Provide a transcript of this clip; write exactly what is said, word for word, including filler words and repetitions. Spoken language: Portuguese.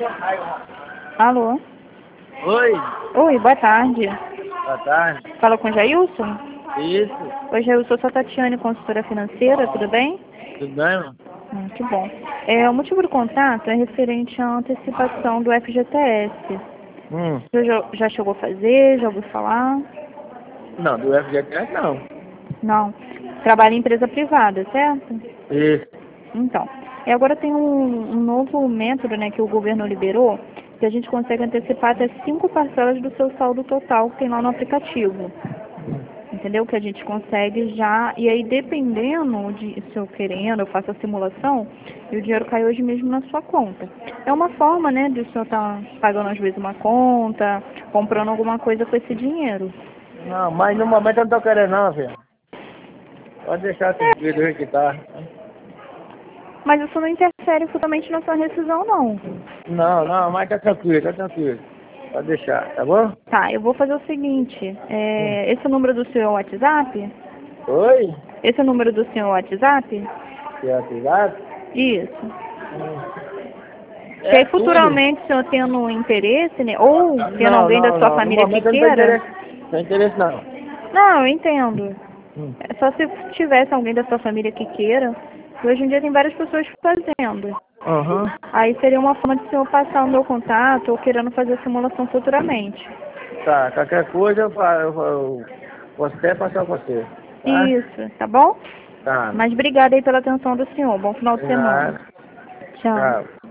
Alô? Oi, Oi, boa tarde. boa tarde. Fala com o Jailson? Isso, Oi, Jailson, eu sou a Tatiane, consultora financeira, tudo bem? tudo bem, mano? Hum, que bom. É, o motivo do contato é referente à antecipação do F G T S. Hum, Você já, já chegou a fazer? Já ouviu falar? não, do F G T S não. Não. Trabalha em empresa privada, certo? Isso. Então, e agora tem um, um novo método, né, que o governo liberou, que a gente consegue antecipar até cinco parcelas do seu saldo total que tem lá no aplicativo. Entendeu? Que a gente consegue já, e aí dependendo de se eu querendo, eu faço a simulação e o dinheiro cai hoje mesmo na sua conta. É uma forma, né, de o senhor estar pagando às vezes uma conta, comprando alguma coisa com esse dinheiro. Não, mas no momento eu não tô querendo não, filho. Pode deixar tranquilo do jeito que tá. Mas isso não interfere futuramente na sua rescisão, não. Não, não, mas tá tranquilo, tá tranquilo. Pode deixar, tá bom? Tá, eu vou fazer o seguinte, Hum. é, esse é o número do seu WhatsApp? Oi? Esse é o número do seu WhatsApp? Que é atividade? Isso. Hum. Que É aí tudo. futuramente, se eu tendo interesse, né, ou tendo Não, alguém da não, sua não. No família que momento eu não tenho queira, interesse. Não tenho interesse não. não, eu entendo. Hum. É só se tivesse alguém da sua família que queira. E hoje em dia tem várias pessoas fazendo. Aham. Aí seria uma forma de o senhor passar o meu contato ou querendo fazer a simulação futuramente. Tá, qualquer coisa eu, fa- eu, eu posso até passar com você. Tá? Isso, tá bom? Tá. Mas obrigada aí pela atenção do senhor. Bom final de semana. Nada. Tchau. Tchau.